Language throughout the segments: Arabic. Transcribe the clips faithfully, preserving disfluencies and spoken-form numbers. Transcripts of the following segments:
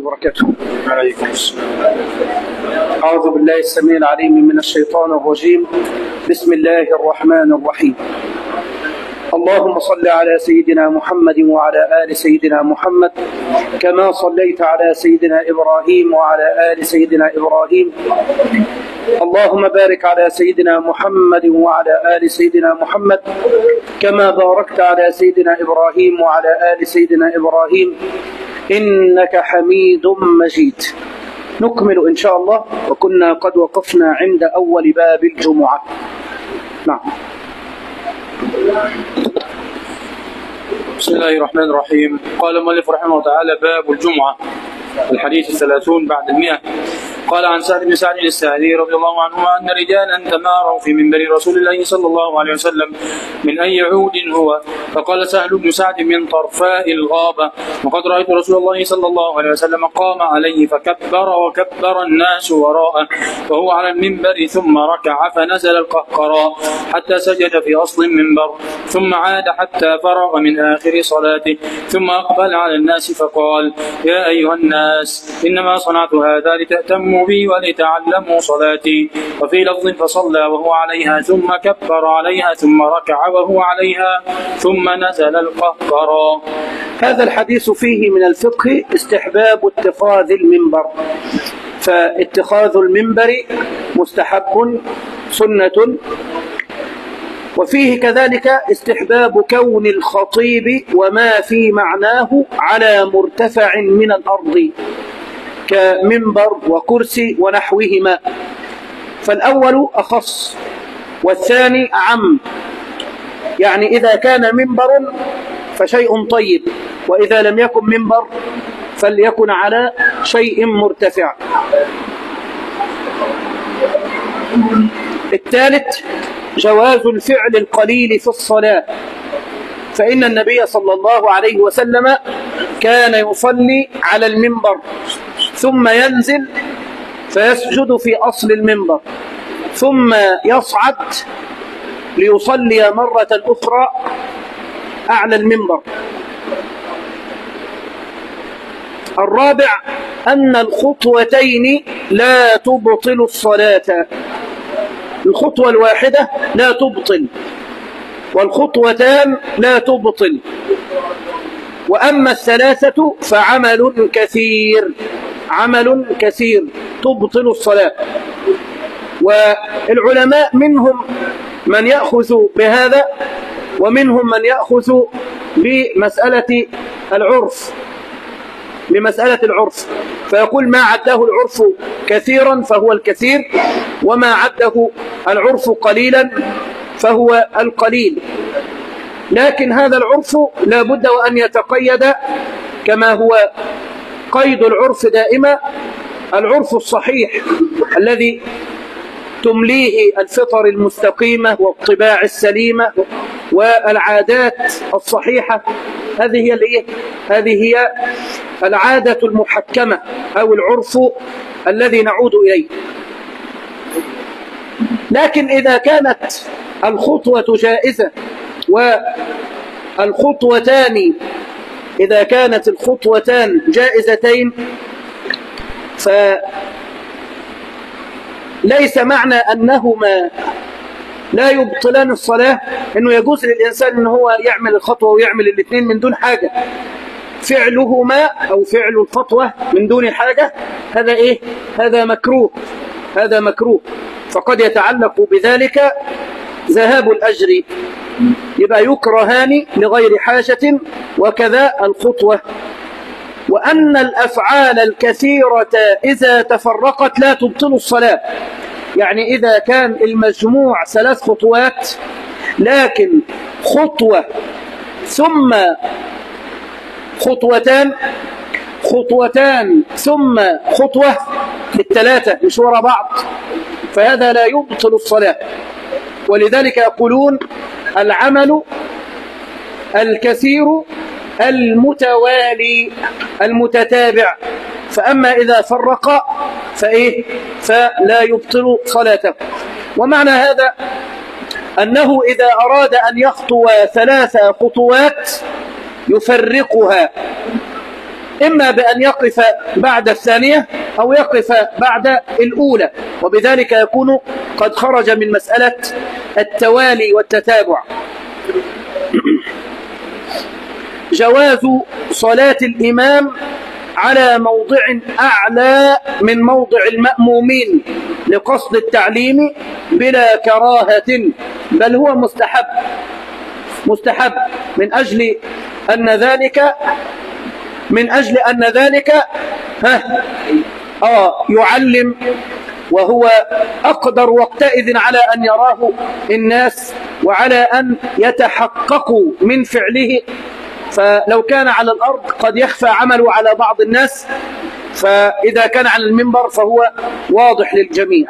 وبركاته. عليكم السلام. أعوذ بالله السميع العليم من الشيطان الرجيم. بسم الله الرحمن الرحيم. اللهم صل على سيدنا محمد وعلى آل سيدنا محمد كما صليت على سيدنا إبراهيم وعلى آل سيدنا إبراهيم. اللهم بارك على سيدنا محمد وعلى آل سيدنا محمد كما باركت على سيدنا إبراهيم وعلى آل سيدنا إبراهيم إنك حميد مجيد. نكمل إن شاء الله، وكنا قد وقفنا عند أول باب الجمعة. نعم. بسم الله الرحمن الرحيم. قال المؤلف رحمه الله تعالى: باب الجمعة، الحديث الثلاثون بعد المئة. قال عن سهل بن سعد الساعدي رضي الله عنهما أن رجالا تماروا في منبر رسول الله صلى الله عليه وسلم من أي عود هو، فقال سهل بن سعد: من طرفاء الغابة، وقد رأيت رسول الله صلى الله عليه وسلم قام عليه فكبر وكبر الناس وراءه وهو على المنبر، ثم ركع فنزل القهقراء حتى سجد في أصل المنبر، ثم عاد حتى فرغ من آخر صلاته، ثم أقبل على الناس فقال: يا أيها الناس، إنما صنعت هذا لتأتموا بي ولتعلموا صلاتي. وفي لفظ: فصلى وهو عليها، ثم كبر عليها، ثم ركع وهو عليها، ثم نزل القهقرى. هذا الحديث فيه من الفقه استحباب اتخاذ المنبر، فاتخاذ المنبر مستحب سنة، وفيه كذلك استحباب كون الخطيب وما في معناه على مرتفع من الأرض كمنبر وكرسي ونحوهما، فالأول أخص والثاني أعم. يعني إذا كان منبر فشيء طيب، وإذا لم يكن منبر فليكن على شيء مرتفع. الثالث جواز الفعل القليل في الصلاة، فإن النبي صلى الله عليه وسلم كان يصلي على المنبر ثم ينزل فيسجد في أصل المنبر، ثم يصعد ليصلي مرة أخرى أعلى المنبر. الرابع أن الخطوتين لا تبطل الصلاة، الخطوة الواحدة لا تبطل، والخطوتان لا تبطل، وأما الثلاثة فعمل كثير، عمل كثير تبطل الصلاة. والعلماء منهم من يأخذ بهذا، ومنهم من يأخذ بمسألة العرف، بمسألة العرف فيقول ما عده العرف كثيرا فهو الكثير، وما عده العرف قليلا فهو القليل. لكن هذا العرف لا بد وأن يتقيد كما هو قيد العرف دائما، العرف الصحيح الذي تمليه الفطر المستقيمة والطباع السليمة والعادات الصحيحة. هذه هي الايه؟ هذه هي العادة المحكمة أو العرف الذي نعود إليه. لكن إذا كانت الخطوة جائزة والخطوتان إذا كانت الخطوتان جائزتين، فليس معنى أنهما لا يبطلان الصلاة أنه يجوز للإنسان أنه هو يعمل الخطوة ويعمل الاثنين من دون حاجة. فعلهما أو فعل الخطوة من دون حاجة هذا إيه؟ هذا مكروه، هذا مكروه، فقد يتعلق بذلك ذهاب الأجر، يبقى يكرهان لغير حاجة، وكذا الخطوة. وأن الأفعال الكثيرة إذا تفرقت لا تبطل الصلاة، يعني إذا كان المجموع ثلاث خطوات لكن خطوة ثم خطوتان خطوتان ثم خطوة، الثلاثة مش وراء بعض، فهذا لا يبطل الصلاة. ولذلك يقولون العمل الكثير المتوالي المتتابع، فأما إذا فرق فإيه؟ فلا يبطل صلاته. ومعنى هذا أنه إذا أراد أن يخطو ثلاث خطوات يفرقها، إما بأن يقف بعد الثانية أو يقف بعد الأولى، وبذلك يكون قد خرج من مسألة التوالي والتتابع. جواز صلاة الإمام على موضع أعلى من موضع المأمومين لقصد التعليم بلا كراهة، بل هو مستحب مستحب من أجل أن ذلك من أجل أن ذلك ها آه يعلم، وهو أقدر وقتئذ على أن يراه الناس وعلى أن يتحققوا من فعله. فلو كان على الأرض قد يخفى عمله على بعض الناس، فإذا كان على المنبر فهو واضح للجميع.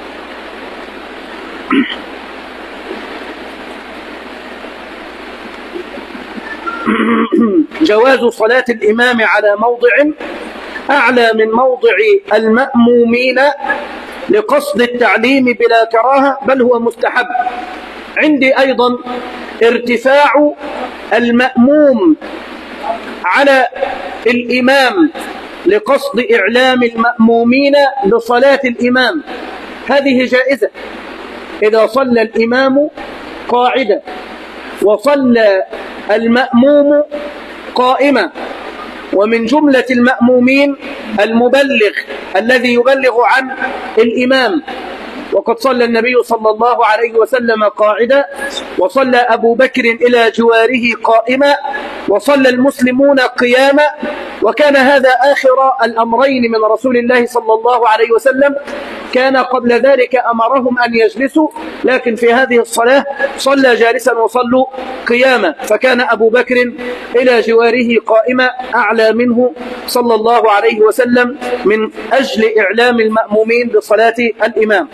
جواز صلاة الإمام على موضع أعلى من موضع المأمومين لقصد التعليم بلا كراهة، بل هو مستحب. عندي أيضا ارتفاع المأموم على الإمام لقصد إعلام المأمومين بصلاة الإمام، هذه جائزة إذا صلى الإمام قاعدا وصلى المأموم قائما. ومن جملة المأمومين المبلغ الذي يبلغ عن الإمام، وقد صلى النبي صلى الله عليه وسلم قاعدا، وصلى أبو بكر إلى جواره قائما، وصلى المسلمون قياما، وكان هذا آخر الأمرين من رسول الله صلى الله عليه وسلم. كان قبل ذلك أمرهم أن يجلسوا، لكن في هذه الصلاة صلى جالسا وصلوا قياما، فكان أبو بكر إلى جواره قائما أعلى منه صلى الله عليه وسلم من أجل إعلام المأمومين بصلاة الإمام.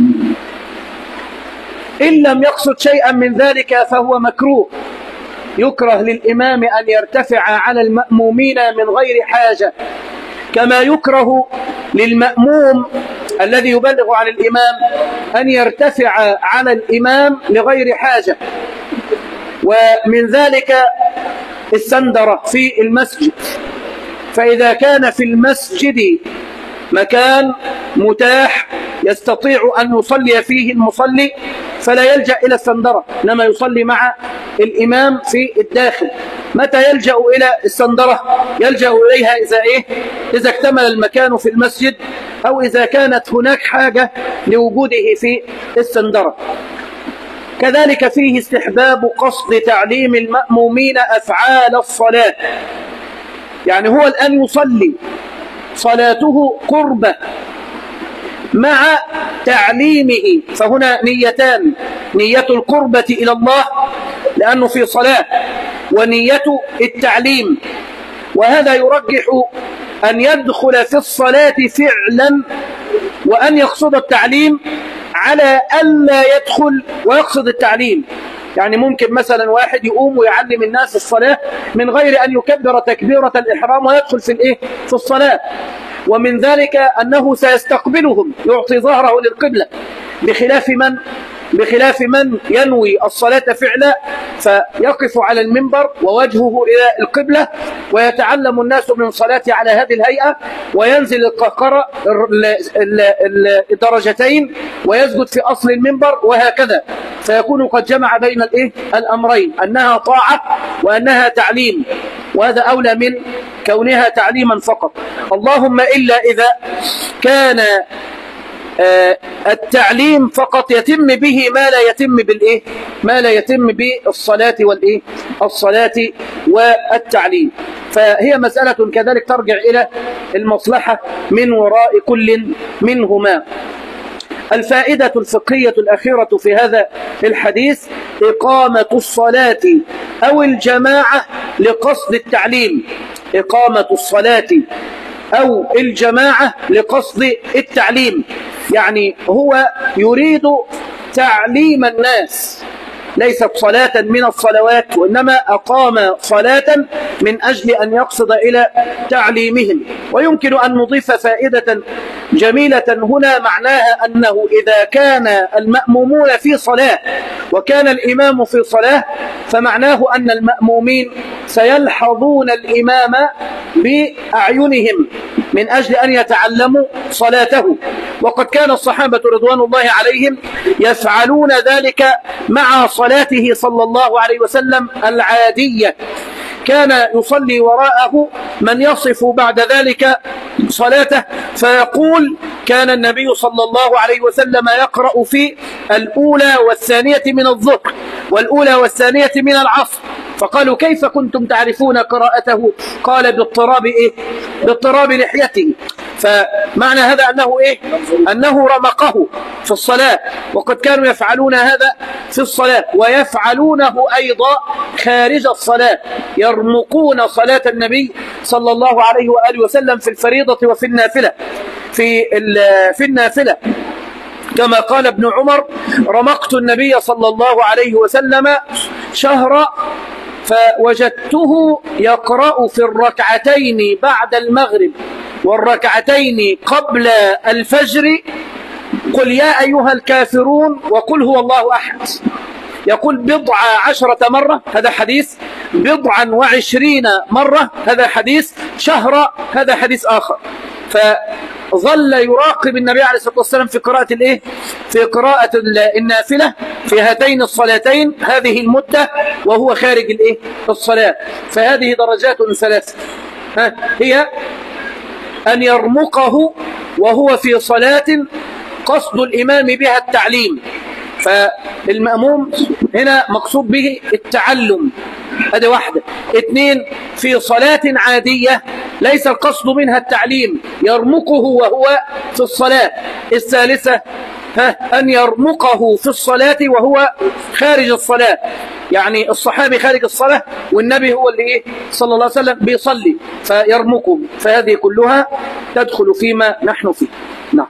إن لم يقصد شيئا من ذلك فهو مكروه، يكره للإمام أن يرتفع على المأمومين من غير حاجة، كما يكره للمأموم الذي يبلغ عن الإمام أن يرتفع على الإمام لغير حاجة. ومن ذلك السندرة في المسجد، فإذا كان في المسجد مكان متاح يستطيع أن يصلي فيه المصلي فلا يلجأ إلى السندرة، إنما يصلي مع الإمام في الداخل. متى يلجأ إلى السندرة؟ يلجأ إليها إذا إيه؟ إذا اكتمل المكان في المسجد، أو إذا كانت هناك حاجة لوجوده في السندرة. كذلك فيه استحباب قصد تعليم المأمومين أفعال الصلاة، يعني هو الآن يصلي صلاته قربة مع تعليمه، فهنا نيتان: نية القربة إلى الله لأنه في صلاة، ونية التعليم. وهذا يرجح أن يدخل في الصلاة فعلا وأن يقصد التعليم على ألا يدخل ويقصد التعليم. يعني ممكن مثلا واحد يقوم ويعلم الناس الصلاة من غير أن يكبر تكبيرة الإحرام ويدخل في الإيه؟ في الصلاة. ومن ذلك أنه سيستقبلهم، يعطي ظهره للقبلة، بخلاف من بخلاف من ينوي الصلاة فعلا فيقف على المنبر ووجهه إلى القبلة ويتعلم الناس من صلاته على هذه الهيئة، وينزل القهقرة الدرجتين ويسجد في أصل المنبر وهكذا، فيكون قد جمع بين الإيه؟ الأمرين، أنها طاعة وأنها تعليم، وهذا أولى من كونها تعليما فقط. اللهم إلا إذا كان آه التعليم فقط يتم به ما لا يتم بالإيه؟ ما لا يتم بالصلاة والإيه؟ الصلاة والتعليم. فهي مسألة كذلك ترجع إلى المصلحة من وراء كل منهما. الفائدة الفقهية الأخيرة في هذا الحديث: إقامة الصلاة أو الجماعة لقصد التعليم. إقامة الصلاة أو الجماعة لقصد التعليم، يعني هو يريد تعليم الناس، ليست صلاة من الصلوات، وإنما أقام صلاة من أجل أن يقصد إلى تعليمهم. ويمكن أن نضيف فائدة جميلة هنا معناها أنه إذا كان المأمومون في صلاة وكان الإمام في صلاة فمعناه أن المأمومين سيلحظون الإمام بأعينهم من أجل أن يتعلموا صلاته. وقد كان الصحابة رضوان الله عليهم يفعلون ذلك مع صلاته صلى الله عليه وسلم العادية، كان يصلي وراءه من يصف بعد ذلك صلاته فيقول كان النبي صلى الله عليه وسلم يقرأ في الأولى والثانية من الظهر والأولى والثانية من العصر. فقالوا كيف كنتم تعرفون قراءته؟ قال باضطراب إيه؟ باضطراب لحيته. فمعنى هذا أنه إيه؟ أنه رمقه في الصلاة، وقد كانوا يفعلون هذا في الصلاة ويفعلونه أيضا خارج الصلاة، يرمقون صلاة النبي صلى الله عليه وآله وسلم في الفريضة وفي النافلة في في النافلة كما قال ابن عمر رمقت النبي صلى الله عليه وسلم شهرا فوجدته يقرأ في الركعتين بعد المغرب والركعتين قبل الفجر قل يا أيها الكافرون وقل هو الله أحد، يقول بضع عشرة مرة هذا حديث، بضعا وعشرين مرة هذا حديث، شهر هذا حديث آخر. فظل يراقب النبي عليه الصلاة والسلام في قراءة الإيه؟ في قراءة النافلة في هاتين الصلاتين هذه المدة وهو خارج الإيه؟ الصلاة. فهذه درجات ثلاثة، ها هي أن يرمقه وهو في صلاة قصد الإمام بها التعليم، فالمأموم هنا مقصود به التعلم، هذه واحدة. اثنين، في صلاة عادية ليس القصد منها التعليم، يرمقه وهو في الصلاة. الثالثة ها أن يرمقه في الصلاة وهو خارج الصلاة، يعني الصحابي خارج الصلاة والنبي هو اللي إيه صلى الله عليه وسلم بيصلي فيرمقه. فهذه كلها تدخل فيما نحن فيه. نعم.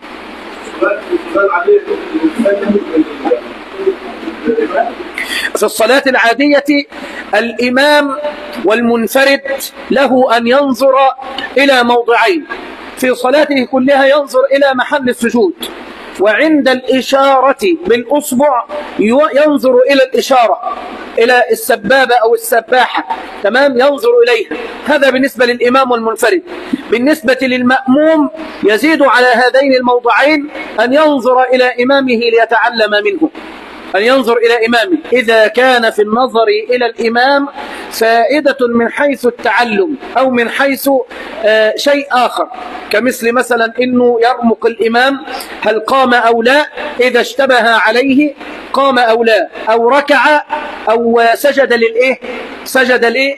في الصلاة العادية الإمام والمنفرد له أن ينظر إلى موضعين في صلاته كلها، ينظر إلى محل السجود، وعند الإشارة بالأصبع ينظر إلى الإشارة إلى السبابة أو السباحة، تمام، ينظر إليها. هذا بالنسبة للإمام والمنفرد. بالنسبة للمأموم يزيد على هذين الموضعين أن ينظر إلى إمامه ليتعلم منه، أن ينظر إلى إمامه إذا كان في النظر إلى الإمام فائدة من حيث التعلم أو من حيث آه شيء آخر، كمثل مثلا إنه يرمق الإمام هل قام أو لا، إذا اشتبه عليه قام أو لا، أو ركع أو سجد للإيه سجد لإيه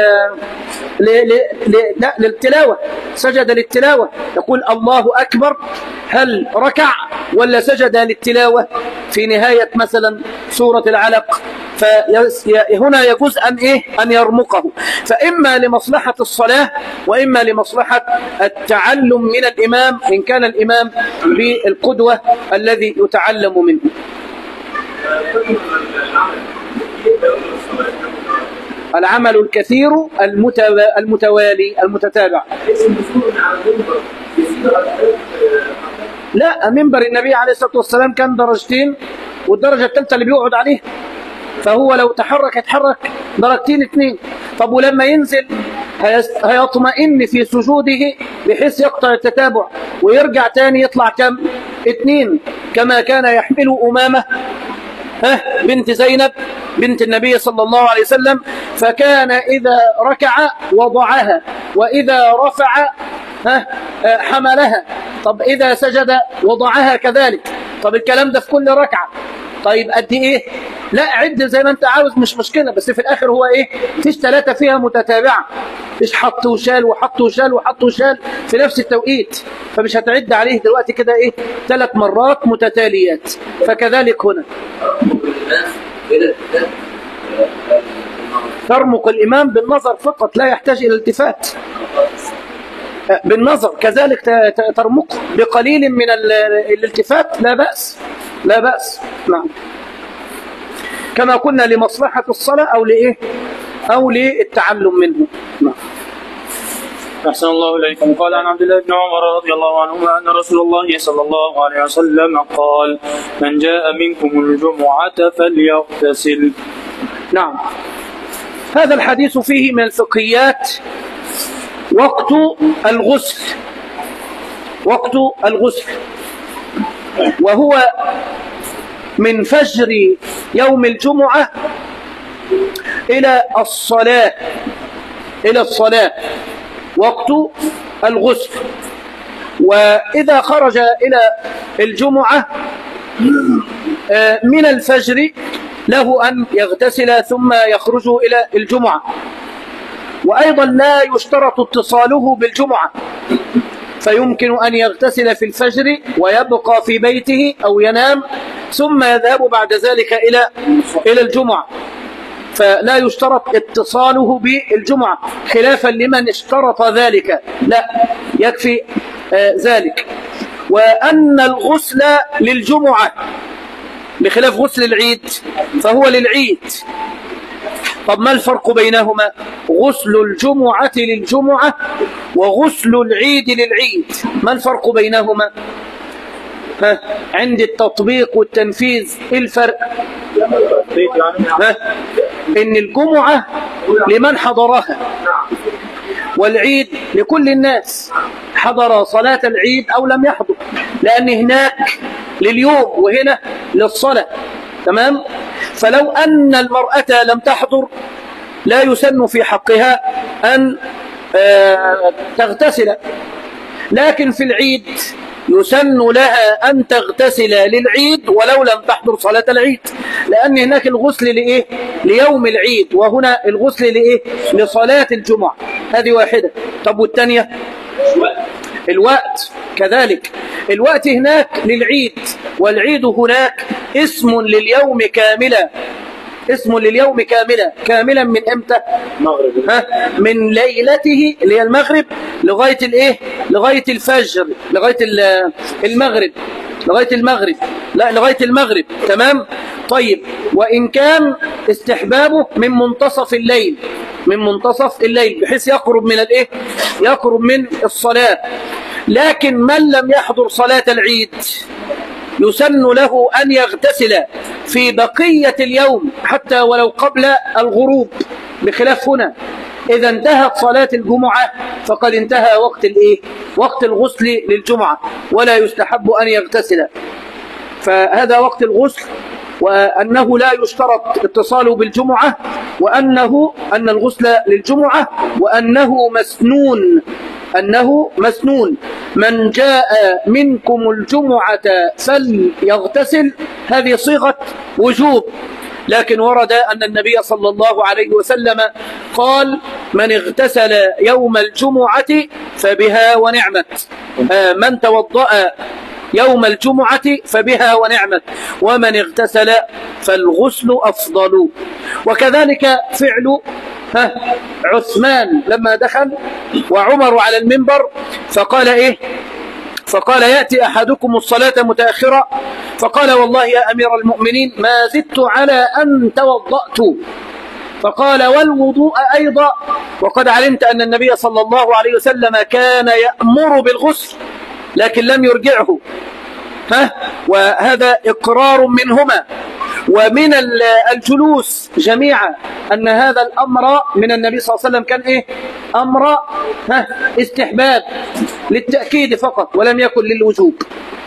لا للتلاوة، سجد للتلاوة، يقول الله أكبر، هل ركع ولا سجد للتلاوة في نهاية مثلا سورة العلق؟ فهنا يجوز أن إيه أن يرمقه، فإما لمصلحة الصلاة وإما لمصلحة التعلم من الإمام إن كان الإمام بالقدوة الذي يتعلم منه. العمل الكثير المتوالي المتتابع. لا، منبر النبي عليه الصلاة والسلام كان درجتين، والدرجة الثالثة اللي بيقعد عليه، فهو لو تحرك يتحرك درجتين اثنين. طب ولما ينزل هيطمئن في سجوده بحيث يقطع التتابع ويرجع تاني يطلع كم؟ اثنين، كما كان يحمل أمامة ها بنت زينب بنت النبي صلى الله عليه وسلم، فكان إذا ركع وضعها وإذا رفع ها حملها. طب إذا سجد وضعها كذلك. طب الكلام ده في كل ركعة. طيب قد إيه؟ لا، عد زي ما أنت عاوز مش مشكلة، بس في الآخر هو إيه؟ فيش ثلاثة فيها متتابعة، فيش حط وشال وحط وشال وحط وشال في نفس التوقيت، فمش هتعد عليه دلوقتي كده إيه؟ ثلاث مرات متتاليات. فكذلك هنا ترمق الإمام بالنظر فقط، لا يحتاج إلى الالتفات، بالنظر كذلك ترمق بقليل من الالتفات، لا بأس لا بأس. نعم، كما قلنا لمصلحة الصلاة أو لإيه أو للتعلم منه. نعم. أحسن الله إليكم. قال عن عبد الله بن عمر رضي الله عنهما أن رسول الله صلى الله عليه وسلم قال: من جاء منكم الجمعة فليغتسل. نعم، هذا الحديث فيه من الفقهيات وقت الغسل، وقت الغسل، وهو من فجر يوم الجمعة إلى الصلاة، إلى الصلاة وقت الغسل. وإذا خرج إلى الجمعة من الفجر له أن يغتسل ثم يخرج إلى الجمعة. وأيضا لا يشترط اتصاله بالجمعة، فيمكن أن يغتسل في الفجر ويبقى في بيته أو ينام ثم يذهب بعد ذلك إلى إلى الجمعة، فلا يشترط اتصاله بالجمعة، خلافا لمن اشترط ذلك، لا يكفي آه ذلك. وأن الغسل للجمعة بخلاف غسل العيد فهو للعيد. طب ما الفرق بينهما؟ غسل الجمعة للجمعة وغسل العيد للعيد، ما الفرق بينهما؟ ها عند التطبيق والتنفيذ ايه الفرق؟ ها ان الجمعة لمن حضرها والعيد لكل الناس، حضر صلاة العيد او لم يحضر، لان هناك لليوم وهنا للصلاة. تمام؟ فلو ان المرأة لم تحضر لا يسن في حقها ان تغتسل، لكن في العيد يسن لها أن تغتسل للعيد ولو لم تحضر صلاة العيد، لأن هناك الغسل لإيه؟ ليوم العيد، وهنا الغسل لإيه؟ لصلاة الجمعة. هذه واحدة. طب والثانية؟ الوقت كذلك، الوقت هناك للعيد، والعيد هناك اسم لليوم كاملا، اسم لليوم كاملا. كاملا من امتى؟ مغرب. ها من ليلته اللي هي المغرب لغايه الايه؟ لغايه الفجر، لغايه المغرب، لغايه المغرب، لا لغايه المغرب. تمام؟ طيب، وان كان استحبابه من منتصف الليل، من منتصف الليل بحيث يقرب من الايه؟ يقرب من الصلاه. لكن من لم يحضر صلاه العيد يسن له أن يغتسل في بقية اليوم حتى ولو قبل الغروب، بخلاف هنا إذا انتهت صلاة الجمعة فقد انتهى وقت الإيه؟ وقت الغسل للجمعة، ولا يستحب أن يغتسل. فهذا وقت الغسل، وأنه لا يشترط اتصاله بالجمعة، وأنه أن الغسل للجمعة، وأنه مسنون، أنه مسنون. من جاء منكم الجمعة فليغتسل، هذه صيغة وجوب، لكن ورد أن النبي صلى الله عليه وسلم قال: من اغتسل يوم الجمعة فبها ونعمت، من توضأ يوم الجمعة فبها ونعمت، ومن اغتسل فالغسل أفضل. وكذلك فعل عثمان لما دخل وعمر على المنبر فقال إيه؟ فقال: يأتي أحدكم الصلاة متأخرة، فقال: والله يا أمير المؤمنين ما زدت على أن توضأت. فقال: والوضوء أيضا، وقد علمت أن النبي صلى الله عليه وسلم كان يأمر بالغسل لكن لم يرجعه. ها وهذا إقرار منهما ومن الجلوس جميعا أن هذا الأمر من النبي صلى الله عليه وسلم كان إيه؟ أمر ها استحباب للتأكيد فقط ولم يكن للوجوب،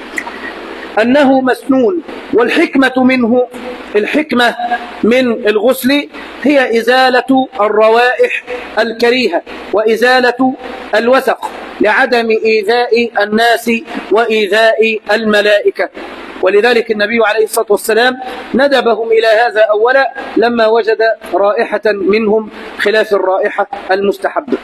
أنه مسنون. والحكمة منه، الحكمة من الغسل هي إزالة الروائح الكريهة وإزالة الوسخ لعدم إيذاء الناس وإيذاء الملائكة. ولذلك النبي عليه الصلاة والسلام ندبهم إلى هذا أولا لما وجد رائحة منهم خلاف الرائحة المستحبة.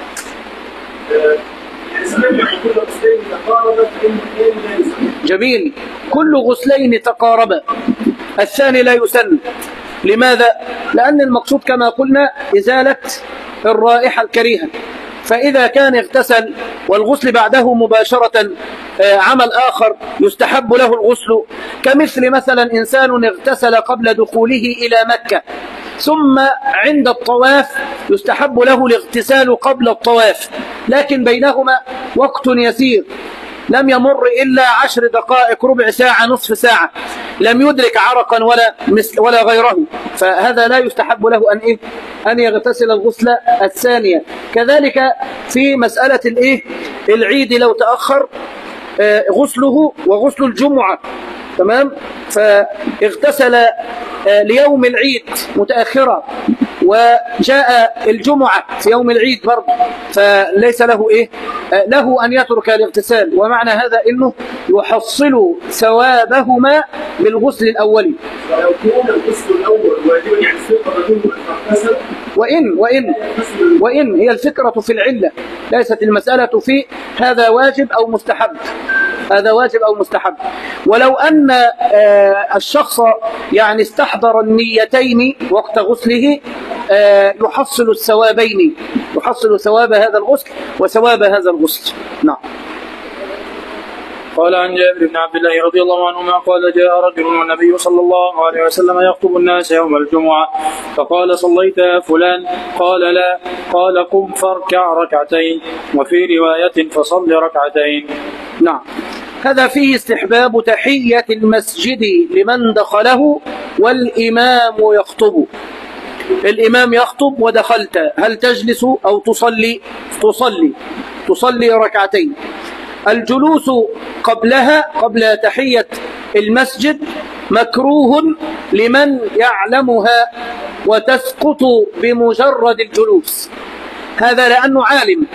جميل، كل غسلين تقاربا، الثاني لا يسن. لماذا؟ لأن المقصود كما قلنا إزالة الرائحة الكريهة، فإذا كان اغتسل والغسل بعده مباشرة عمل آخر يستحب له الغسل، كمثل مثلا إنسان اغتسل قبل دخوله إلى مكة ثم عند الطواف يستحب له الاغتسال قبل الطواف، لكن بينهما وقت يسير لم يمر إلا عشر دقائق، ربع ساعة، نصف ساعة، لم يدرك عرقا ولا مثل ولا غيره، فهذا لا يستحب له أن إيه؟ أن يغتسل الغسلة الثانية. كذلك في مسألة الإيه؟ العيد لو تأخر غسله وغسل الجمعة، تمام، فاغتسل ليوم العيد متأخرا وجاء الجمعة في يوم العيد برضه، فليس له إيه؟ له أن يترك الاغتسال، ومعنى هذا إنه يحصل ثوابهما بالغسل الأولي. ولو كان الغسل الأول واجبا يعني الغسل وإن وإن وإن هي الفكرة في العلة، ليست المسألة في هذا واجب أو مستحب، هذا واجب أو مستحب. ولو أن الشخص يعني استحضر النيتين وقت غسله يحصل الثوابين، يحصل ثواب هذا الغسل وثواب هذا الغسل. نعم. قال عن جابر بن عبد الله رضي الله عنهما قال جاء رجل والنبي صلى الله عليه وسلم يخطب الناس يوم الجمعة فقال صليت يا فلان؟ قال لا. قال قم فاركع ركعتين، وفي رواية فصل ركعتين. نعم. هذا فيه استحباب تحية المسجد لمن دخله والإمام يخطب. الإمام يخطب ودخلت، هل تجلس أو تصلي؟ تصلي تصلي ركعتين. الجلوس قبلها قبل تحية المسجد مكروه لمن يعلمها وتسقط بمجرد الجلوس، هذا لأنه عالم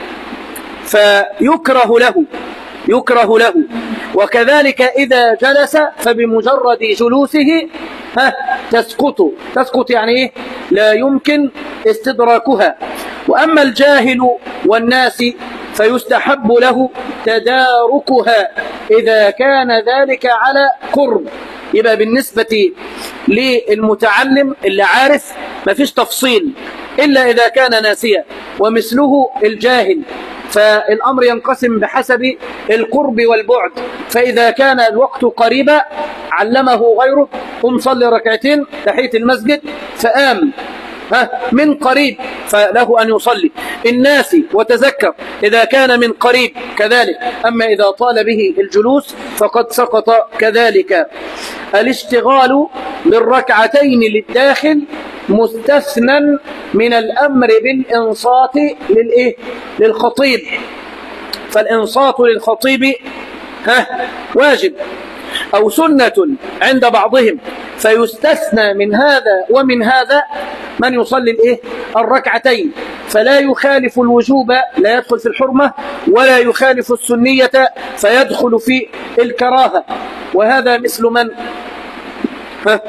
فيكره له يكره له وكذلك إذا جلس فبمجرد جلوسه ها تسقط تسقط يعني إيه؟ لا يمكن استدراكها. وأما الجاهل والناس فيستحب له تداركها إذا كان ذلك على قرب. يبقى بالنسبة للمتعلم اللي عارف ما فيش تفصيل إلا إذا كان ناسيا، ومثله الجاهل فالأمر ينقسم بحسب القرب والبعد، فإذا كان الوقت قريبا علمه غيره قم صلي ركعتين تحية المسجد فآم ها من قريب فله أن يصلي الناس وتذكر إذا كان من قريب كذلك. أما إذا طال به الجلوس فقد سقط كذلك. الاشتغال بالركعتين للداخل مستثنى من الأمر بالإنصات للإيه؟ للخطيب، فالإنصات للخطيب ها واجب أو سنة عند بعضهم، فيستثنى من هذا ومن هذا من يصلي الإيه؟ الركعتين، فلا يخالف الوجوب لا يدخل في الحرمة، ولا يخالف السنية فيدخل في الكراهة. وهذا مثل من ها؟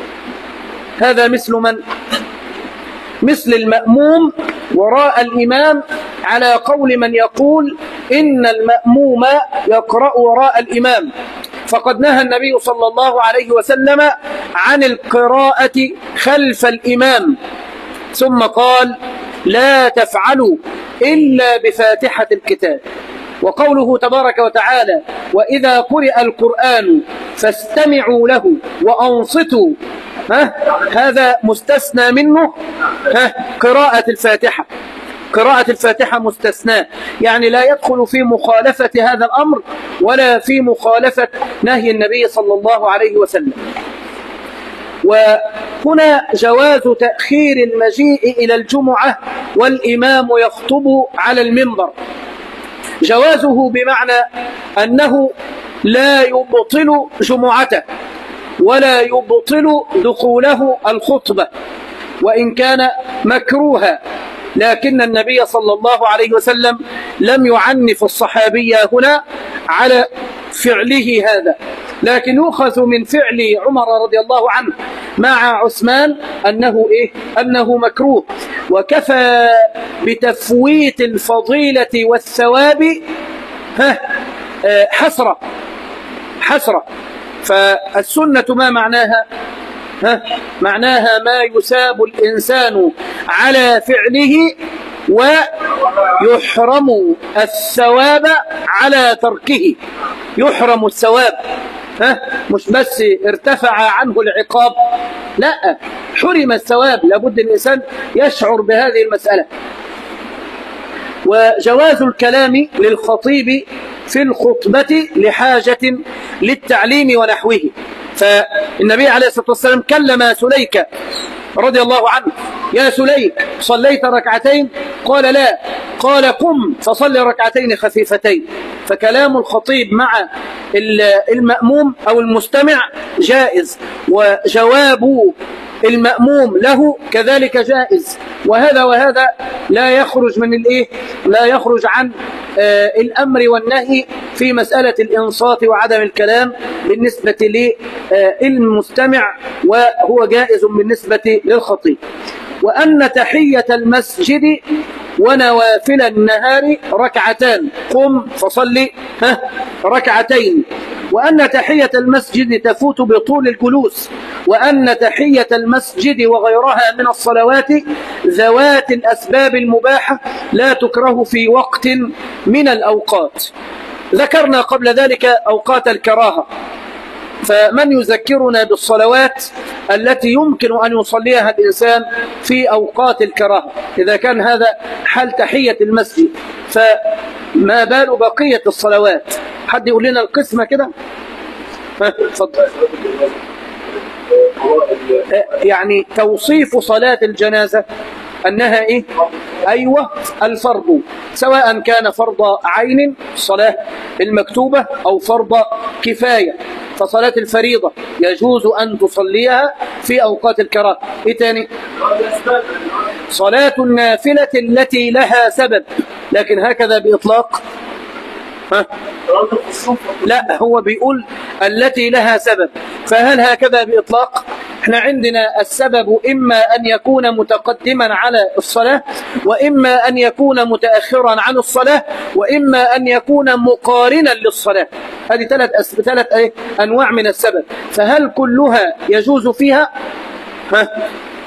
هذا مثل من مثل المأموم وراء الإمام، على قول من يقول إن المأموم يقرأ وراء الإمام، فقد نهى النبي صلى الله عليه وسلم عن القراءة خلف الإمام، ثم قال لا تفعلوا إلا بفاتحة الكتاب. وقوله تبارك وتعالى وإذا قرئ القرآن فاستمعوا له وأنصتوا، ها؟ هذا مستثنى منه ها؟ قراءة الفاتحة، قراءة الفاتحة مستثنى، يعني لا يدخل في مخالفة هذا الأمر ولا في مخالفة نهي النبي صلى الله عليه وسلم. وهنا جواز تأخير المجيء إلى الجمعة والإمام يخطب على المنبر. جوازه بمعنى أنه لا يبطل جمعته ولا يبطل دخوله الخطبة وإن كان مكروها، لكن النبي صلى الله عليه وسلم لم يعنف الصحابي هنا على فعله هذا، لكن يؤخذ من فعل عمر رضي الله عنه مع عثمان أنه إيه؟ أنه مكروه، وكفى بتفويت الفضيلة والثواب ها حسرة حسرة. فالسنة ما معناها؟ ها معناها ما يثاب الإنسان على فعله ويحرم الثواب على تركه، يحرم الثواب ها مش بس ارتفع عنه العقاب، لا، حرم الثواب. لابد الإنسان يشعر بهذه المسألة. وجواز الكلام للخطيب في الخطبة لحاجة للتعليم ونحوه. فالنبي عليه الصلاة والسلام كلم سليك رضي الله عنه: يا سليك صليت ركعتين؟ قال لا. قال قم فصل ركعتين خفيفتين. فكلام الخطيب مع المأموم أو المستمع جائز، وجواب المأموم له كذلك جائز. وهذا وهذا لا يخرج من الإيه؟ لا يخرج عن آه الأمر والنهي في مسألة الإنصات وعدم الكلام بالنسبة للمستمع، وهو جائز بالنسبة للخطيب. وأن تحية المسجد ونوافل النهار ركعتان، قم فصلي ها ركعتين. وأن تحية المسجد تفوت بطول الجلوس. وأن تحية المسجد وغيرها من الصلوات ذوات الأسباب المباحة لا تكره في وقت من الأوقات. ذكرنا قبل ذلك أوقات الكراهة، فمن يذكرنا بالصلوات التي يمكن أن يصليها الإنسان في أوقات الكراهة إذا كان هذا حال تحية المسجد، فما بال بقية الصلوات؟ حد يقول لنا القسمة كده؟ تفضل. يعني توصيف صلاة الجنازة أنها إيه؟ أيوة الفرض، سواء كان فرض عين الصلاة المكتوبة أو فرض كفاية. فصلاة الفريضة يجوز أن تصليها في أوقات الكراهة. إيه تاني؟ صلاة النافلة التي لها سبب، لكن هكذا بإطلاق ها؟ لا، هو بيقول التي لها سبب، فهل هكذا بإطلاق؟ احنا عندنا السبب إما أن يكون متقدما على الصلاة، وإما أن يكون متأخرا عن الصلاة، وإما أن يكون مقارنا للصلاة. هذه ثلاث أس... ثلاث ايه أنواع من السبب، فهل كلها يجوز فيها؟ ها؟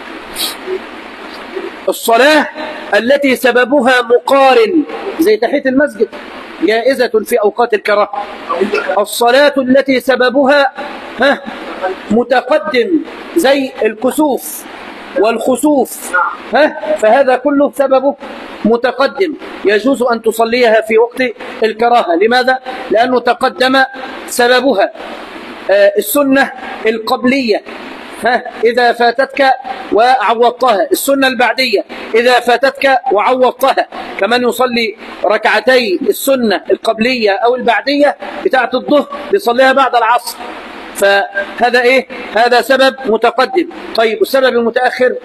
الصلاة التي سببها مقارن زي تحية المسجد جائزة في أوقات الكراهة. الصلاة التي سببها ها متقدم زي الكسوف والخسوف ها فهذا كله سببه متقدم، يجوز أن تصليها في وقت الكراهة. لماذا؟ لأنه تقدم سببها. آه السنة القبلية ها إذا فاتتك وعوضتها، السنة البعدية إذا فاتتك وعوضتها، كمان يصلي ركعتي السنة القبلية أو البعدية بتاعة الظهر بيصليها بعد العصر، فهذا إيه؟ هذا سبب متقدم. طيب السبب المتأخر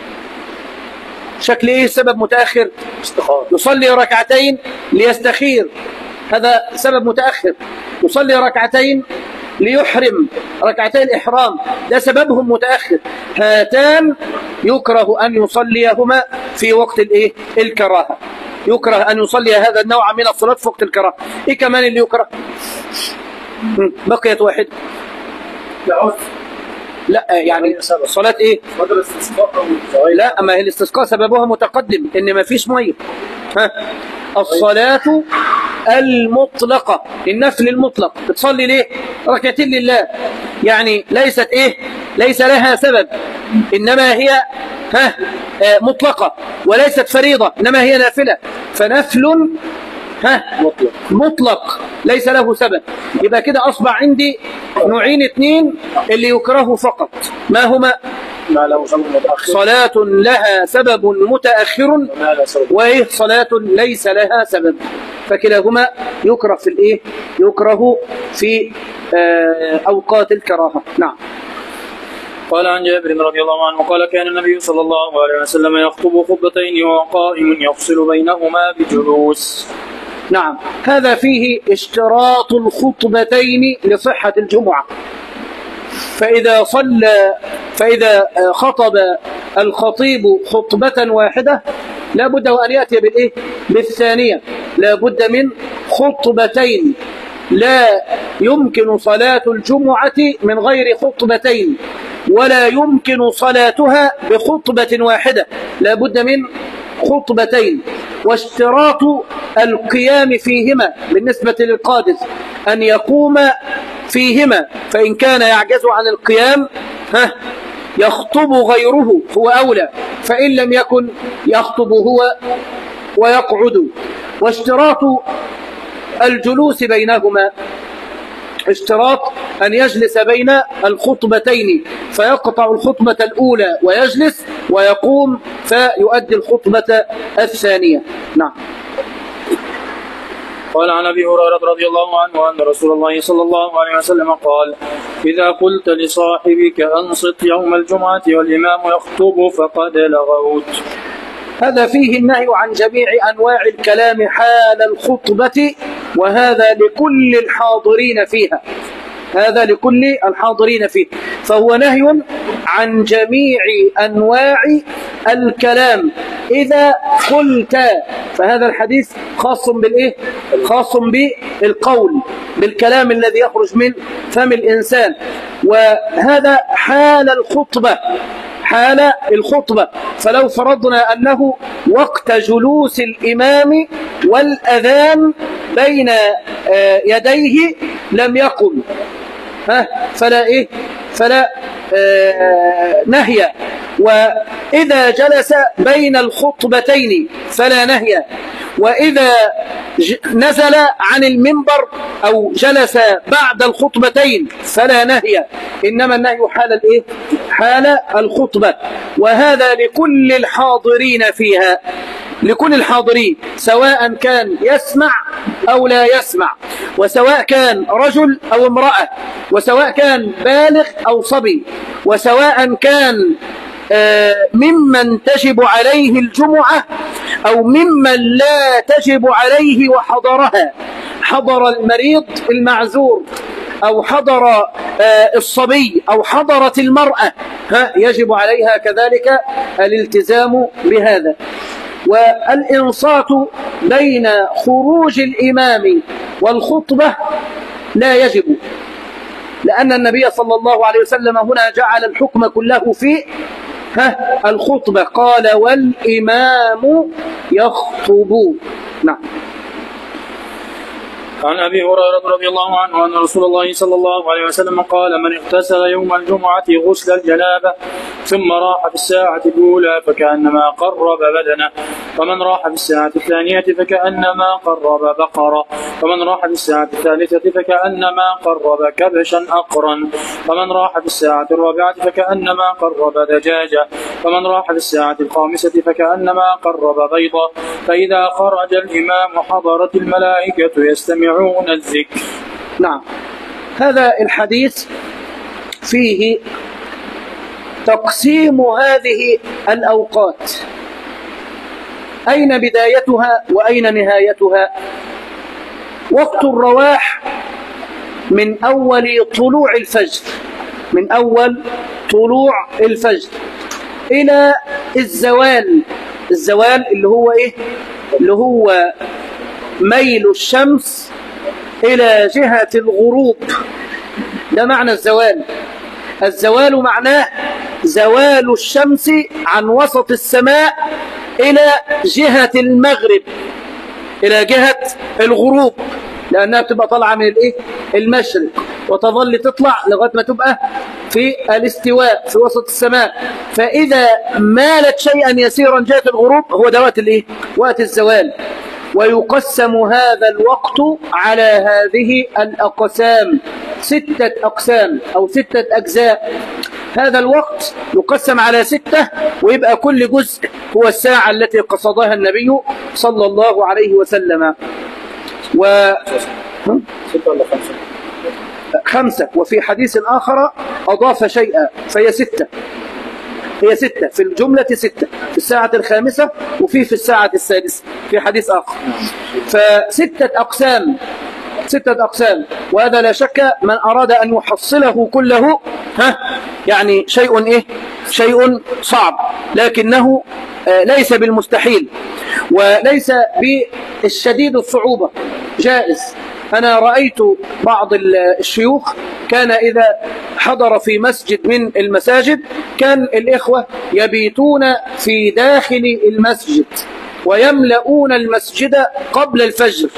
شكل إيه؟ سبب متأخر يصلي ركعتين ليستخير، هذا سبب متأخر. يصلي ركعتين ليحرم، ركعتين الإحرام، ده سببهم متأخر. هاتان يكره أن يصليهما في وقت الإيه؟ الكراهة. يكره أن يصلي هذا النوع من الصلاة في وقت الكراهة. إيه كمان اللي يكره؟ بقيت واحد. لا يعني صلاة إيه؟ لا، ما هي الاستسقاء سببها متقدم إن ما فيش مية. ها الصلاة المطلقة، النفل المطلق، بتصلي ليه؟ ركعتين لله، يعني ليست إيه؟ ليس لها سبب، إنما هي ها مطلقة، وليست فريضة إنما هي نافلة، فنفل ها مطلق مطلق ليس له سبب. يبقى كده أصبح عندي نوعين اثنين اللي يكره فقط، ما هما؟ صلاة لها سبب متأخر، وإيه صلاة ليس لها سبب، فكلاهما يكره في الإيه؟ يكره في آه أوقات الكراهة. نعم. قال عن جابر رضي الله عنه قال كان النبي صلى الله عليه وسلم يخطب خطبتين وقائم يفصل بينهما بجلوس. نعم، هذا فيه اشتراط الخطبتين لصحة الجمعة. فإذا صلى فإذا خطب الخطيب خطبة واحدة لا بد أن يأتي بالإيه؟ بالثانية، لا بد من خطبتين. لا يمكن صلاة الجمعة من غير خطبتين، ولا يمكن صلاتها بخطبة واحدة، لا بد من خطبتين. واشتراط القيام فيهما بالنسبة للقادس أن يقوم فيهما، فإن كان يعجز عن القيام ها يخطب غيره هو أولى، فإن لم يكن يخطب هو ويقعد. واشتراط الجلوس بينهما، اشتراط أن يجلس بين الخطبتين، فيقطع الخطبة الأولى ويجلس ويقوم فيؤدي الخطبة الثانية. نعم. قال عن أبي هريرة رضي الله عنه أن رسول الله صلى الله عليه وسلم قال: إذا قلت لصاحبك أنصت يوم الجمعة والإمام يخطب فقد لغوت. هذا فيه النهي عن جميع أنواع الكلام حال الخطبة، وهذا لكل الحاضرين فيها، هذا لكل الحاضرين فيه، فهو نهي عن جميع أنواع الكلام. إذا قلت، فهذا الحديث خاص بالإيه؟ خاص بالقول، بالكلام الذي يخرج من فم الإنسان، وهذا حال الخطبة، حال الخطبة. فلو فرضنا أنه وقت جلوس الإمام والأذان بين يديه لم يقم، ها فلا إيه؟ فلا آه نهي. وإذا جلس بين الخطبتين فلا نهي. وإذا نزل عن المنبر أو جلس بعد الخطبتين فلا نهي، إنما النهي حال الإيه؟ حال الخطبة، وهذا لكل الحاضرين فيها، لكل الحاضرين، سواء كان يسمع أو لا يسمع، وسواء كان رجل أو امرأة، وسواء كان بالغ أو صبي، وسواء كان ممن تجب عليه الجمعة أو ممن لا تجب عليه وحضرها، حضر المريض المعذور أو حضر الصبي أو حضرت المرأة، ها يجب عليها كذلك الالتزام بهذا. والإنصات بين خروج الإمام والخطبة لا يجب، لأن النبي صلى الله عليه وسلم هنا جعل الحكم كله في ها الخطبة، قال والإمام يخطب. نعم. عن أبي هريرة رضي الله عنه أن رسول الله صلى الله عليه وسلم قال: من اغتسل يوم الجمعة غسل الجنابة ثم راح في الساعة الأولى فكأنما قرب بدنه، ومن راح في الساعة الثانية فكأنما قرب بقرة، ومن راح في الساعة الثالثة فكأنما قرب كبشا أقرا، ومن راح في الساعة الرابعة فكأنما قرب دجاجة، ومن راح في الساعة الخامسة فكأنما قرب بيضة. فإذا خرج الإمام حضرت الملائكة يستمعون الذكر. نعم. هذا الحديث فيه تقسيم هذه الأوقات، أين بدايتها وأين نهايتها. وقت الرواح من أول طلوع الفجر، من أول طلوع الفجر إلى الزوال. الزوال اللي هو إيه؟ اللي هو ميل الشمس إلى جهة الغروب، ده معنى الزوال. الزوال معناه زوال الشمس عن وسط السماء إلى جهة المغرب، إلى جهة الغروب، لأنها بتبقى طالعة من الإيه؟ المشرق، وتظل تطلع لغاية ما تبقى في الاستواء في وسط السماء. فإذا مالت شيئا يسيرا جهة الغروب هو ده وقت الإيه؟ وقت الزوال. ويقسم هذا الوقت على هذه الأقسام، ستة أقسام أو ستة أجزاء. هذا الوقت يقسم على ستة، ويبقى كل جزء هو الساعة التي قصدها النبي صلى الله عليه وسلم. و ستة ولا خمسة؟ خمسة، وفي حديث آخر أضاف شيئا فهي ستة، هي ستة في الجملة، ستة في الساعة الخامسة وفي في الساعة السادسة في حديث آخر. فستة أقسام، ستة أقسام، وهذا لا شك من أراد أن يحصله كله ها يعني شيء إيه؟ شيء صعب، لكنه ليس بالمستحيل وليس بالشديد الصعوبة، جائز. أنا رأيت بعض الشيوخ كان إذا حضر في مسجد من المساجد كان الإخوة يبيتون في داخل المسجد ويملؤون المسجد قبل الفجر،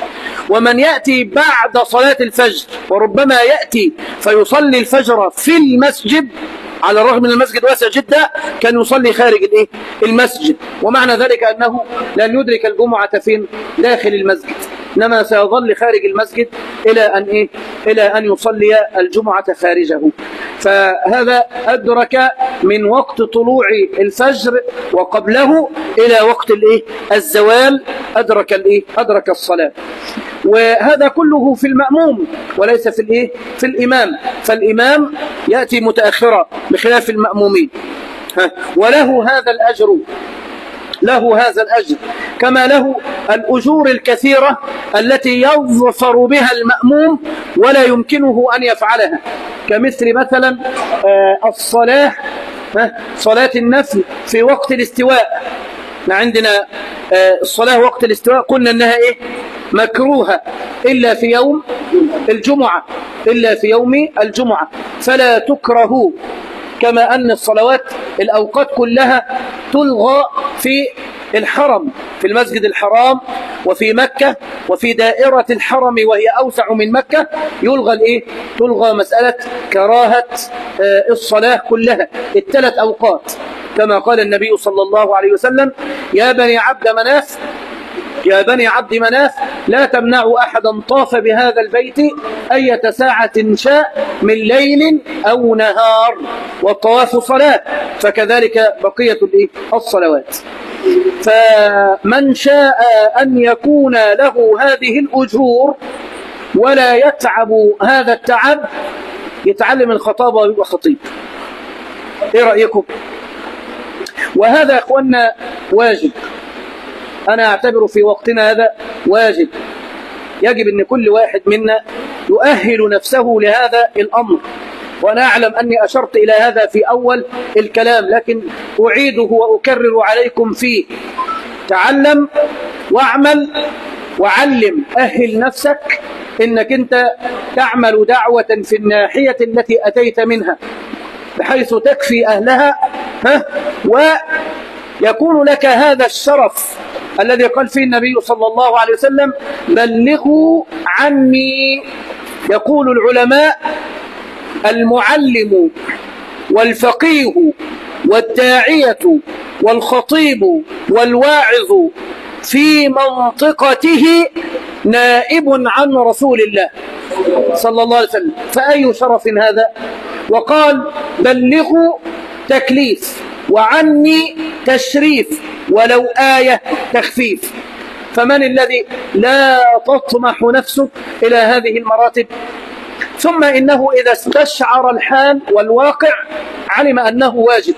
ومن يأتي بعد صلاة الفجر وربما يأتي فيصلي الفجر في المسجد، على الرغم من المسجد واسع جدا، كان يصلي خارج الايه المسجد، ومعنى ذلك أنه لن يدرك الجمعة فين داخل المسجد، إنما سيظل خارج المسجد إلى أن إيه إلى أن يصلي الجمعة خارجه. فهذا أدرك من وقت طلوع الفجر وقبله إلى وقت الإيه الزوال، أدرك الإيه أدرك الصلاة. وهذا كله في المأموم وليس في الإيه في الإمام، فالإمام يأتي متأخرا بخلاف المأمومين، وله هذا الأجر له هذا الأجر كما له الأجور الكثيرة التي يظفر بها المأموم ولا يمكنه أن يفعلها، كمثل مثلا الصلاة صلاة النفل في وقت الاستواء. عندنا الصلاة وقت الاستواء قلنا أنها إيه مكروهة إلا في يوم الجمعة إلا في يوم الجمعة فلا تكره، كما أن الصلوات الأوقات كلها تلغى في الحرم، في المسجد الحرام وفي مكة وفي دائرة الحرم وهي أوسع من مكة يلغى الإيه؟ تلغى مسألة كراهة الصلاة كلها الثلاث أوقات، كما قال النبي صلى الله عليه وسلم: يا بني عبد مناف يا بني عبد مناف لا تمنعوا أحدا طاف بهذا البيت أية ساعة شاء من ليل أو نهار، والطواف صلاة، فكذلك بقية الصلوات. فمن شاء أن يكون له هذه الأجور ولا يتعب هذا التعب يتعلم الخطابة ويبقى خطيب. إيه رأيكم؟ وهذا يا أخوانا واجب، أنا أعتبر في وقتنا هذا واجب، يجب أن كل واحد منا يؤهل نفسه لهذا الأمر. وأنا أعلم أني أشرت إلى هذا في أول الكلام، لكن أعيده وأكرر عليكم فيه: تعلم واعمل وعلم، أهل نفسك إنك أنت تعمل دعوة في الناحية التي أتيت منها بحيث تكفي أهلها، ها ويكون لك هذا الشرف الذي قال فيه النبي صلى الله عليه وسلم: بلغوا عني. يقول العلماء: المعلم والفقيه والداعية والخطيب والواعظ في منطقته نائب عن رسول الله صلى الله عليه وسلم، فأي شرف هذا؟ وقال: بلغوا تكليف وعني تشريف ولو آية تخفيف. فمن الذي لا تطمح نفسه إلى هذه المراتب؟ ثم إنه إذا استشعر الحال والواقع علم أنه واجب.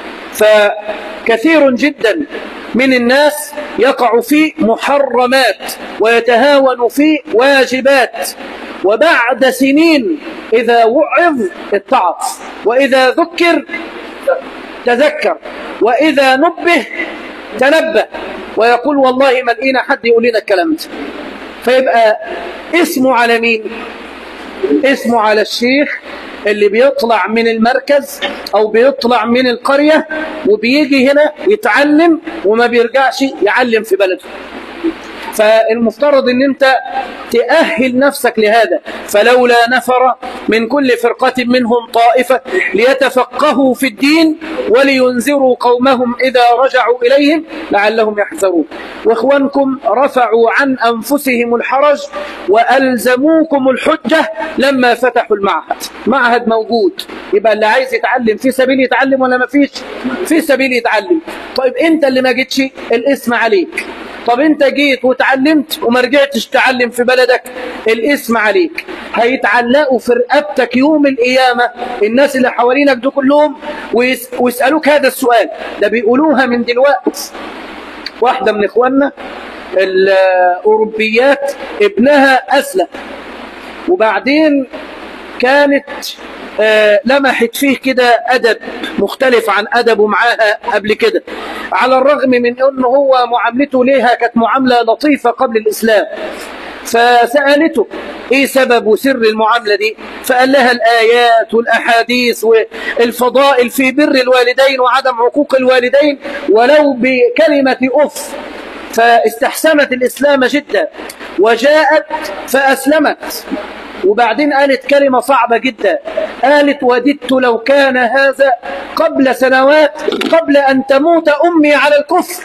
فكثير جدا من الناس يقع في محرمات ويتهاون في واجبات، وبعد سنين إذا وعظ اتعظ، وإذا ذكر تذكر، وإذا نبه تنبه، ويقول: والله ما لقينا حد يقول لنا الكلام ده. فيبقى اسمه على مين؟ اسمه على الشيخ اللي بيطلع من المركز أو بيطلع من القرية وبيجي هنا يتعلم وما بيرجعش يعلم في بلده. فالمفترض ان انت تأهل نفسك لهذا. فلولا نفر من كل فرقة منهم طائفة ليتفقهوا في الدين ولينذروا قومهم إذا رجعوا إليهم لعلهم يحذرون. واخوانكم رفعوا عن أنفسهم الحرج وألزموكم الحجة لما فتحوا المعهد. معهد موجود، يبقى اللي عايز يتعلم في سبيل يتعلم ولا ما فيش؟ في سبيل يتعلم. طيب انت اللي ما جيتش الاسم عليك. طب انت جيت وتعلمت وما رجعتش تعلم في بلدك، الاسم عليك. هيتعلقوا في رقبتك يوم القيامة الناس اللي حوالينك دول كلهم ويسألوك هذا السؤال. ده بيقولوها من دلوقتي. واحدة من اخواننا الأوروبيات ابنها أسلم، وبعدين كانت آه لمحت فيه كده أدب مختلف عن أدبه معاها قبل كده، على الرغم من أنه هو معاملته ليها كانت معاملة لطيفة قبل الإسلام. فسألته إيه سبب وسر المعاملة دي؟ فقال لها الآيات والأحاديث والفضائل في بر الوالدين وعدم عقوق الوالدين ولو بكلمة أف. فاستحسنت الإسلام جدا وجاءت فأسلمت. وبعدين قالت كلمة صعبة جدا، قالت وددت لو كان هذا قبل سنوات قبل أن تموت أمي على الكفر.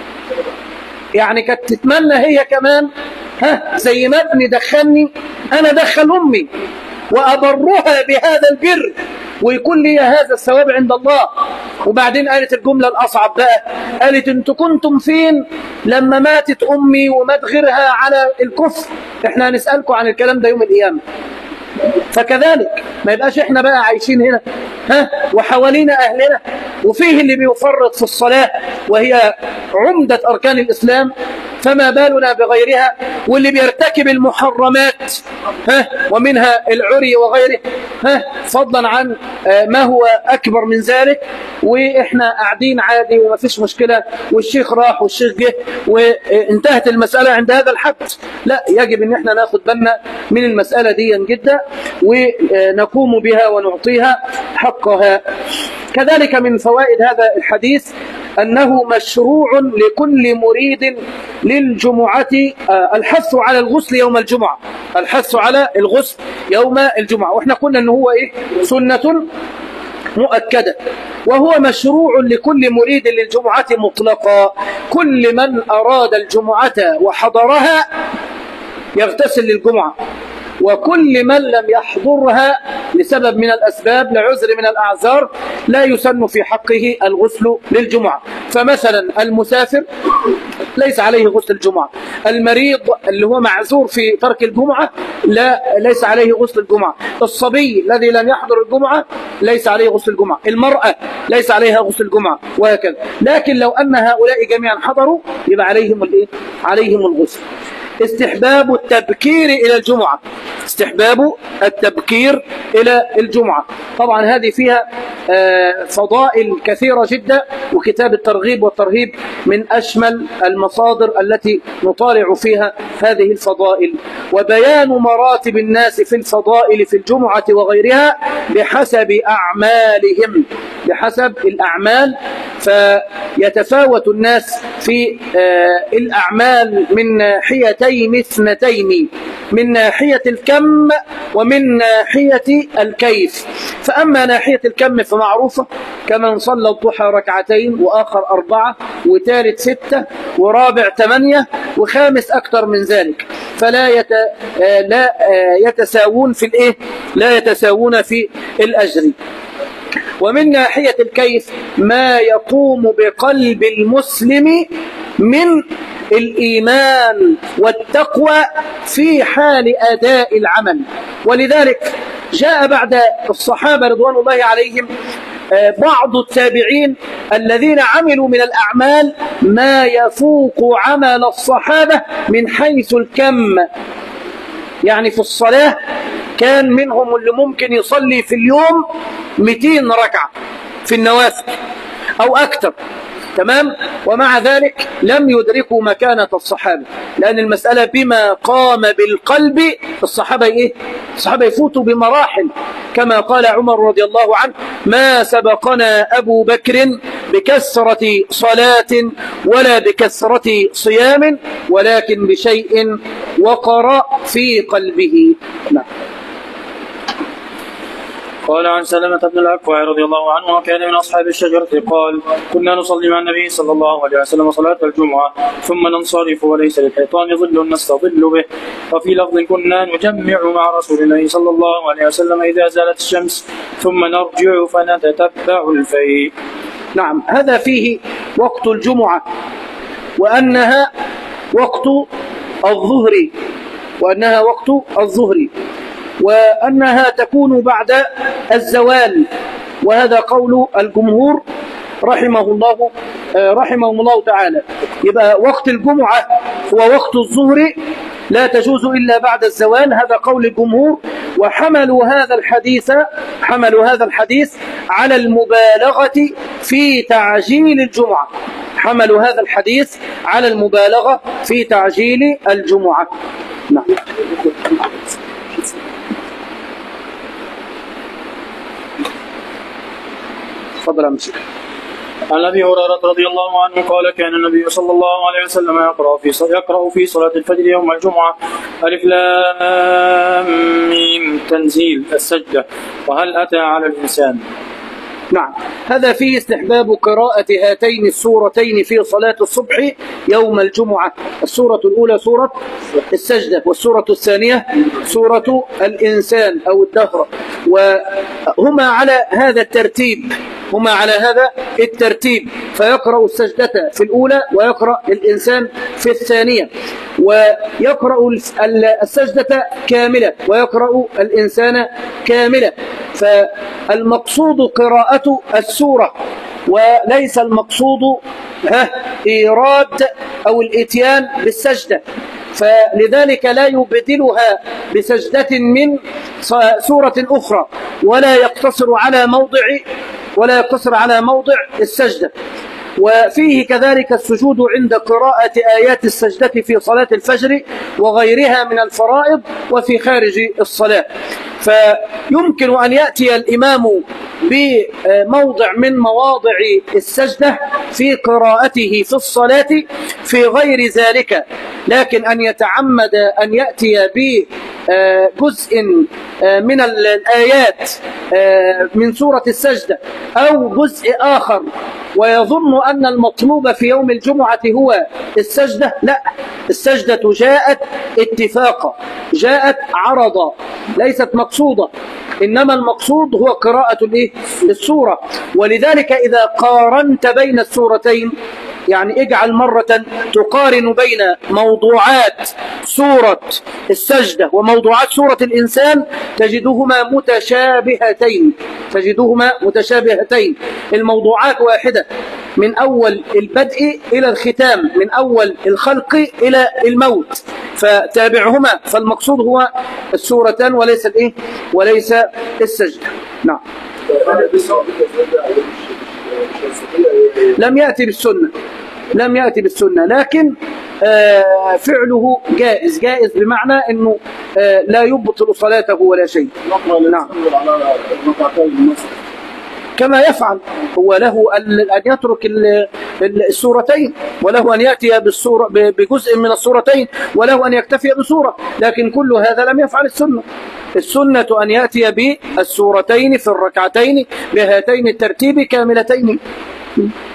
يعني كانت تتمنى هي كمان ها زي ما ابني دخلني أنا دخل أمي وأبرها بهذا البر ويكون لي هذا الثواب عند الله. وبعدين قالت الجملة الأصعب بقى، قالت انتوا كنتم فين لما ماتت أمي ومات غيرها على الكفر؟ احنا هنسألكم عن الكلام ده يوم القيامة. فكذلك ما يبقاش احنا بقى عايشين هنا ها وحوالينا أهلنا وفيه اللي بيفرط في الصلاة وهي عمدة أركان الإسلام، فما بالنا بغيرها، واللي بيرتكب المحرمات ها ومنها العري وغيره ها فضلا عن ما هو أكبر من ذلك، وإحنا قاعدين عادي وما فيش مشكلة والشيخ راح والشيخ جه وانتهت المسألة عند هذا الحد. لا، يجب ان احنا ناخد بالنا من المسألة دي جدا ونقوم بها ونعطيها حقها. كذلك من فوائد هذا الحديث أنه مشروع لكل مريد للجمعة الحث على الغسل يوم الجمعة، الحث على الغسل يوم الجمعة، وإحنا قلنا أنه هو إيه؟ سنة مؤكدة، وهو مشروع لكل مريد للجمعة مطلقا. كل من أراد الجمعة وحضرها يغتسل للجمعة، وكل من لم يحضرها لسبب من الأسباب لعذر من الأعذار لا يسن في حقه الغسل للجمعة. فمثلا المسافر ليس عليه غسل الجمعة، المريض اللي هو معذور في ترك الجمعة لا ليس عليه غسل الجمعة، الصبي الذي لم يحضر الجمعة ليس عليه غسل الجمعة، المرأة ليس عليها غسل الجمعة، وهكذا. لكن لو أن هؤلاء جميعا حضروا يبقى عليهم الإيه؟ عليهم الغسل. استحباب التبكير إلى الجمعة، استحباب التبكير إلى الجمعة. طبعا هذه فيها فضائل كثيرة جدا، وكتاب الترغيب والترهيب من أشمل المصادر التي نطالع فيها هذه الفضائل. وبيان مراتب الناس في الفضائل في الجمعة وغيرها بحسب أعمالهم، بحسب الأعمال، فيتفاوت الناس في الأعمال من ناحيتين اثنتين، من ناحية الكم ومن ناحية الكيف. فأما ناحية الكم فمعروفة، كمن صلى الضحى ركعتين وآخر أربعة وثالث ستة ورابع ثمانية وخامس أكثر من ذلك، فلا يت... لا يتساوون في الإيه؟ لا يتساوون في الأجر. ومن ناحية الكيف ما يقوم بقلب المسلم من الإيمان والتقوى في حال أداء العمل. ولذلك جاء بعد الصحابة رضوان الله عليهم بعض التابعين الذين عملوا من الأعمال ما يفوق عمل الصحابة من حيث الكم. يعني في الصلاة كان منهم اللي ممكن يصلي في اليوم مئتين ركعة في النوافل أو أكثر، تمام؟ ومع ذلك لم يدركوا مكانة الصحابة، لأن المسألة بما قام بالقلب. الصحابة إيه؟ الصحابة يفوتوا بمراحل، كما قال عمر رضي الله عنه: ما سبقنا أبو بكر بكثرة صلاة ولا بكثرة صيام ولكن بشيء وقر في قلبه. نعم. قال عن سلمة بن الأكوع رضي الله عنه وكان من أصحاب الشجرة قال: كنا نصلي مع النبي صلى الله عليه وسلم صلاة الجمعة ثم ننصرف وليس للحيطان ظل نستظل به. وفي لفظ: كنا نجمع مع رسول الله صلى الله عليه وسلم إذا زالت الشمس ثم نرجع فنتتبع الفيء. نعم، هذا فيه وقت الجمعة وأنها وقت الظهر، وأنها وقت الظهر وأنها تكون بعد الزوال، وهذا قول الجمهور رحمه الله رحمهم الله تعالى. يبقى وقت الجمعة هو وقت الظهر، لا تجوز إلا بعد الزوال، هذا قول الجمهور. وحملوا هذا الحديث حملوا هذا الحديث على المبالغة في تعجيل الجمعة، حملوا هذا الحديث على المبالغة في تعجيل الجمعة. نعم. تفضل يا مشيخ. عن ابي هريره رضي الله عنه قال كان النبي صلى الله عليه وسلم يقرا في يقرا في صلاه الفجر يوم الجمعه الف لام ميم تنزيل السجده وهل اتى على الانسان. نعم، هذا فيه استحباب قراءة هاتين السورتين في صلاة الصبح يوم الجمعة. السورة الأولى سورة السجدة، والسورة الثانية سورة الإنسان أو الدهر، وهما على هذا الترتيب هما على هذا الترتيب فيقرأ السجدة في الأولى ويقرأ الإنسان في الثانية، ويقرأ السجدة كاملة ويقرأ الإنسان كاملة. فالمقصود قراءة السورة وليس المقصود ها إيراد أو الإتيان بالسجدة، فلذلك لا يبدلها بسجدة من سورة أخرى ولا يقتصر على موضع ولا يقتصر على موضع السجدة. وفيه كذلك السجود عند قراءة آيات السجدة في صلاة الفجر وغيرها من الفرائض وفي خارج الصلاة. فيمكن أن يأتي الإمام بموضع من مواضع السجدة في قراءته في الصلاة في غير ذلك، لكن أن يتعمد أن يأتي بجزء من الآيات من سورة السجدة أو جزء آخر ويظن أن المطلوب في يوم الجمعة هو السجدة، لا، السجدة جاءت اتفاقا، جاءت عرضا، ليست مقصودة، إنما المقصود هو قراءة السورة. ولذلك إذا قارنت بين السورتين، يعني اجعل مرة تقارن بين موضوعات سورة السجدة وموضوعات سورة الإنسان تجدهما متشابهتين تجدهما متشابهتين الموضوعات واحدة من أول البدء إلى الختام، من أول الخلق إلى الموت، فتابعهما، فالمقصود هو السورتان وليس الإيه وليس السجدة. نعم. لم يأتي بالسنة لم يأتي بالسنة لكن آه فعله جائز جائز بمعنى أنه آه لا يبطل صلاته ولا شيء. نعم. كما يفعل هو، له أن يترك السورتين، وله أن يأتي بالسورة بجزء من السورتين، وله أن يكتفي بسورة، لكن كل هذا لم يفعل السنة. السنة أن يأتي بالسورتين في الركعتين بهاتين الترتيب كاملتين.